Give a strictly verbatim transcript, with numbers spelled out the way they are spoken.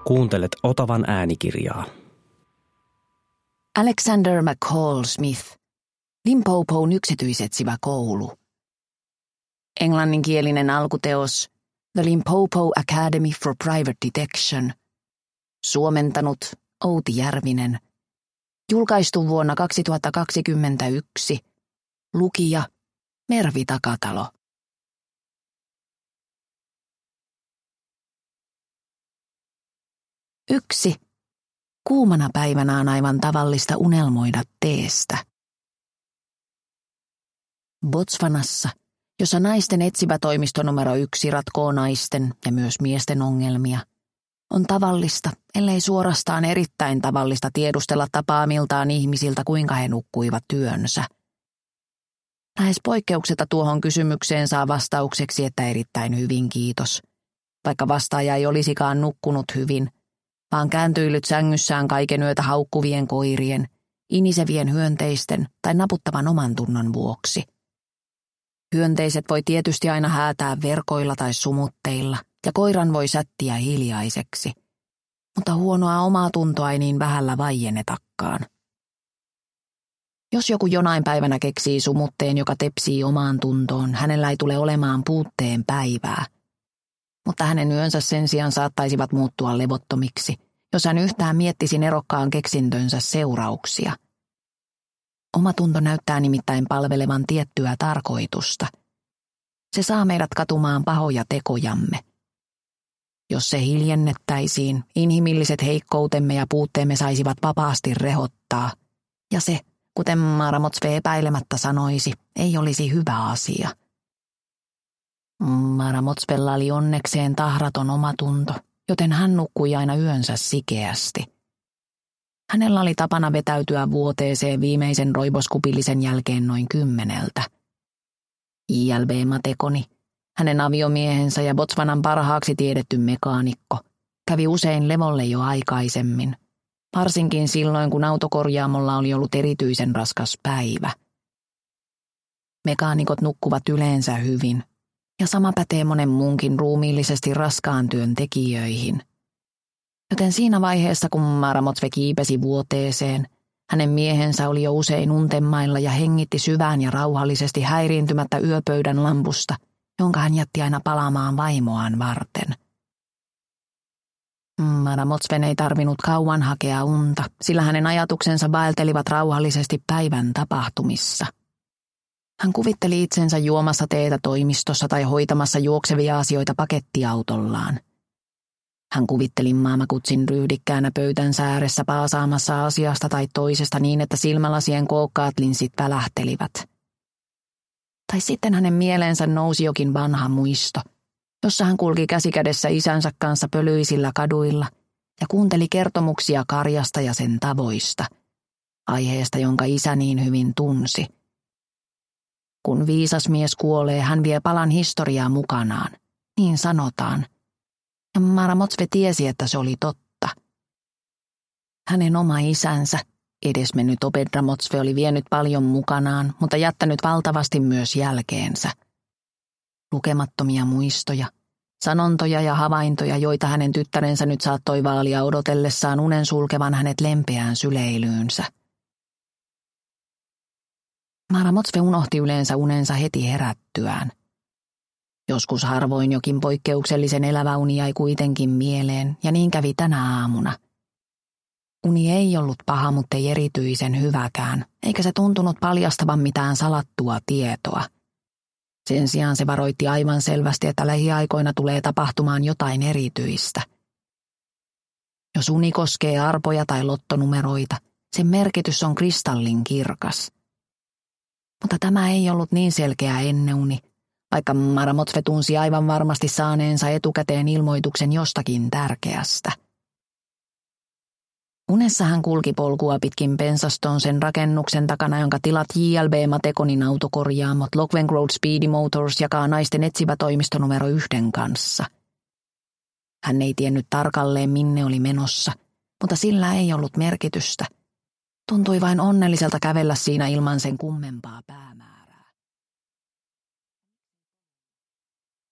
Kuuntelet Otavan äänikirjaa. Alexander McCall Smith, Limpopo'n yksityisetsivä koulu. Englanninkielinen alkuteos The Limpopo Academy for Private Detection. Suomentanut Outi Järvinen. Julkaistu vuonna kaksituhattakaksikymmentäyksi. Lukija Mervi Takatalo. Yksi. Kuumana päivänä on aivan tavallista unelmoida teestä. Botswanassa, jossa naisten etsivä toimisto numero yksi ratkoo naisten ja myös miesten ongelmia, on tavallista, ellei suorastaan erittäin tavallista tiedustella tapaamiltaan ihmisiltä, kuinka he nukkuivat työnsä. Lähes poikkeuksetta tuohon kysymykseen saa vastaukseksi, että erittäin hyvin kiitos, vaikka vastaaja ei olisikaan nukkunut hyvin, vaan kääntyillyt sängyssään kaiken yötä haukkuvien koirien, inisevien hyönteisten tai naputtavan oman tunnon vuoksi. Hyönteiset voi tietysti aina häätää verkoilla tai sumutteilla, ja koiran voi sättiä hiljaiseksi, mutta huonoa omaa tuntoa ei niin vähällä vaiennetakaan. Jos joku jonain päivänä keksii sumutteen, joka tepsii omaan tuntoon, hänellä ei tule olemaan puutteen päivää. Mutta hänen yönsä sen sijaan saattaisivat muuttua levottomiksi, jos hän yhtään miettisi nerokkaan keksintönsä seurauksia. Omatunto näyttää nimittäin palvelevan tiettyä tarkoitusta. Se saa meidät katumaan pahoja tekojamme. Jos se hiljennettäisiin, inhimilliset heikkoutemme ja puutteemme saisivat vapaasti rehottaa, ja se, kuten Maramotsve epäilemättä sanoisi, ei olisi hyvä asia. Maramotsvella oli onnekseen tahraton omatunto, joten hän nukkui aina yönsä sikeästi. Hänellä oli tapana vetäytyä vuoteeseen viimeisen roiboskupillisen jälkeen noin kymmeneltä. I L B Matekoni, hänen aviomiehensä ja Botswanan parhaaksi tiedetty mekaanikko, kävi usein levolle jo aikaisemmin, varsinkin silloin kun autokorjaamolla oli ollut erityisen raskas päivä. Mekaanikot nukkuvat yleensä hyvin, ja sama pätee monen muunkin ruumiillisesti raskaan työn tekijöihin. Joten siinä vaiheessa, kun Maramotsve kiipesi vuoteeseen, hänen miehensä oli jo usein untemailla ja hengitti syvään ja rauhallisesti häiriintymättä yöpöydän lampusta, jonka hän jätti aina palaamaan vaimoaan varten. Maramotsven ei tarvinnut kauan hakea unta, sillä hänen ajatuksensa vaeltelivat rauhallisesti päivän tapahtumissa. Hän kuvitteli itsensä juomassa teetä toimistossa tai hoitamassa juoksevia asioita pakettiautollaan. Hän kuvitteli maamakutsin ryhdikkäänä pöytänsä ääressä paasaamassa asiasta tai toisesta niin, että silmälasien kookkaat linssit välähtelivät. Tai sitten hänen mieleensä nousi jokin vanha muisto, jossa hän kulki käsikädessä isänsä kanssa pölyisillä kaduilla ja kuunteli kertomuksia karjasta ja sen tavoista, aiheesta, jonka isä niin hyvin tunsi. Kun viisas mies kuolee, hän vie palan historiaa mukanaan, niin sanotaan. Ja Maramotsve tiesi, että se oli totta. Hänen oma isänsä, edesmennyt Opedramotsve, oli vienyt paljon mukanaan, mutta jättänyt valtavasti myös jälkeensä. Lukemattomia muistoja, sanontoja ja havaintoja, joita hänen tyttärensä nyt saattoi vaalia odotellessaan unen sulkevan hänet lempeään syleilyynsä. Maramotsve unohti yleensä unensa heti herättyään. Joskus harvoin jokin poikkeuksellisen elävä uni jäi kuitenkin mieleen, ja niin kävi tänä aamuna. Uni ei ollut paha, mutta ei erityisen hyväkään, eikä se tuntunut paljastavan mitään salattua tietoa. Sen sijaan se varoitti aivan selvästi, että lähiaikoina tulee tapahtumaan jotain erityistä. Jos uni koskee arpoja tai lottonumeroita, sen merkitys on kristallin kirkas. Mutta tämä ei ollut niin selkeä enneuni, vaikka Maramotsve tunsi aivan varmasti saaneensa etukäteen ilmoituksen jostakin tärkeästä. Unessa hän kulki polkua pitkin pensaston sen rakennuksen takana, jonka tilat J L B Matekonin autokorjaamot Lockwen Road Speedy Motors jakaa naisten etsivä toimisto numero yhden kanssa. Hän ei tiennyt tarkalleen, minne oli menossa, mutta sillä ei ollut merkitystä. Tuntui vain onnelliselta kävellä siinä ilman sen kummempaa päämäärää.